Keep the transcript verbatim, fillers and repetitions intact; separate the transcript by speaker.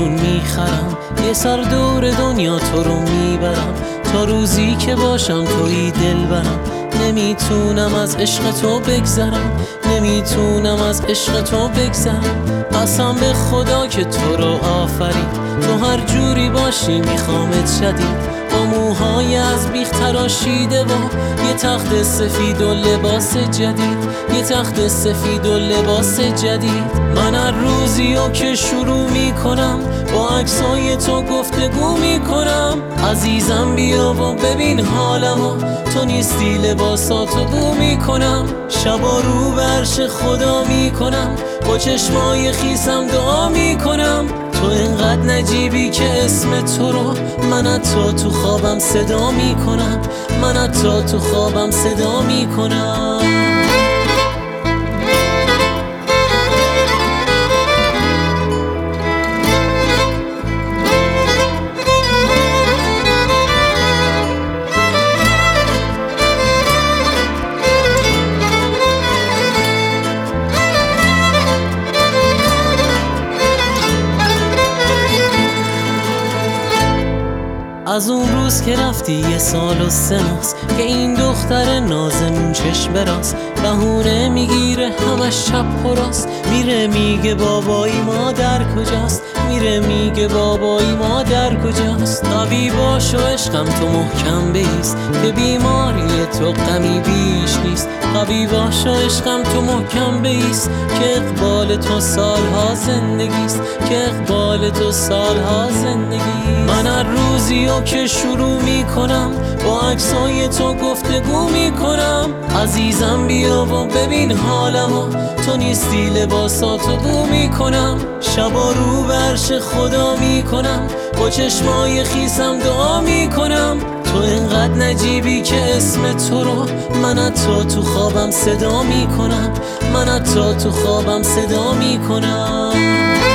Speaker 1: جون میخرم، یه سر دور دنیا تو رو میبرم، تا روزی که باشم توی دل برم. نمیتونم از عشق تو بگذرم، نمیتونم از عشق تو بگذرم. قسم به خدا که تو رو آفرید، تو هر جوری باشی میخوامت شدید. با موهای از بیخ تراشیده و یه تخت سفید و لباس جدید، یه تخت سفید و لباس جدید. من هر روزی رو که شروع میکنم با عکسای تو گفتگو میکنم. عزیزم بیا و ببین حالمو، تو نیستی لباساتو بو میکنم. شبا رو به عرش خدا میکنم، با چشمای خیسم دعا میکنم. تو اینقدر نجیبی که اسم تو رو من حتی تو خوابم صدا میکنم، من حتی تو خوابم صدا میکنم. از اون روز که رفتی یه سال و سه ماست که این دختر نازمون چشم براست، بهونه میگیره همش چپ و راست. میره میگه بابایی مادر کجاست، میره میگه بابایی مادر کجاست. قوی باش و عشقم تو محکم بیست، که بیماری تو غمی بیش نیست. قوی باش و عشقم تو محکم بیست، که اقبال تو سالها زندگیست، که اقبال تو سالها زندگی. من هر روزی رو که شروع میکنم با عکسای تو گفتگو میکنم. عزیزم بیا و ببین حالمو، تو نیستی لباساتو بو میکنم. شبا رو به عرش خدا میکنم، با چشمای خیسم دعا میکنم. تو اینقدر نجیبی که اسم تو رو من حتی تو خوابم صدا میکنم، من حتی تو خوابم صدا میکنم.